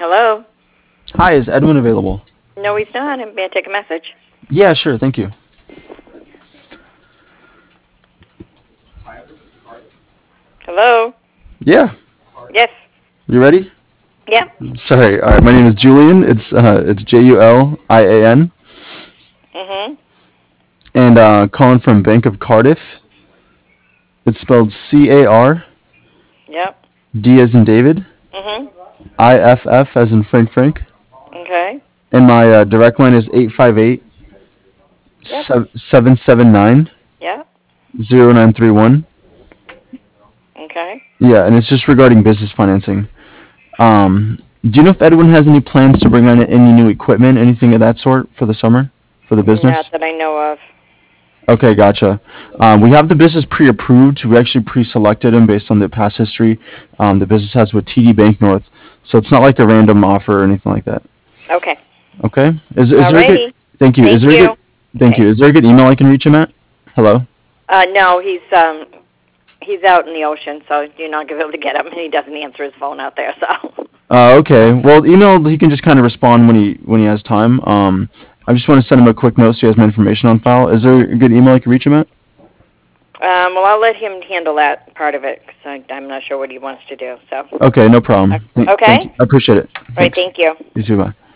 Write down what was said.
Hello? Hi, is Edwin available? No, he's not. May I take a message? Yeah, sure, thank you. Hello? Yeah, Yes. you ready? Yeah. Sorry, all right, my name is Julian. It's Julian, Mhm. and calling from Bank of Cardiff. It's spelled Yep. D as in David, Mhm. IFF as in Frank, Okay. and my direct line is 858 Yep. 779 Yep. 0931. Okay. Yeah, and it's just regarding business financing. Do you know if Edwin has any plans to bring on any new equipment, anything of that sort for the summer, for the Not business? that I know of. Okay, gotcha. We have the business pre-approved. We actually pre-selected him based on the past history the business has with TD Bank North. So it's not like a random offer or anything like that. Okay. Okay. Is there a good? Alrighty. Thank you. Is Thank there a good? you. Thank you. Okay. Is there a good email I can reach him at? Hello. No, he's out in the ocean, so you're not gonna be able to get him, and he doesn't answer his phone out there. So. Okay. Well, email he can just kind of respond when he has time. I just want to send him a quick note so he has my information on file. Is there a good email I can reach him at? Well, I'll let him handle that part of it because I'm not sure what he wants to do. So. Okay, no problem. Thank you. Okay. I appreciate it. All right. Thanks. Thank you. You too. Bye.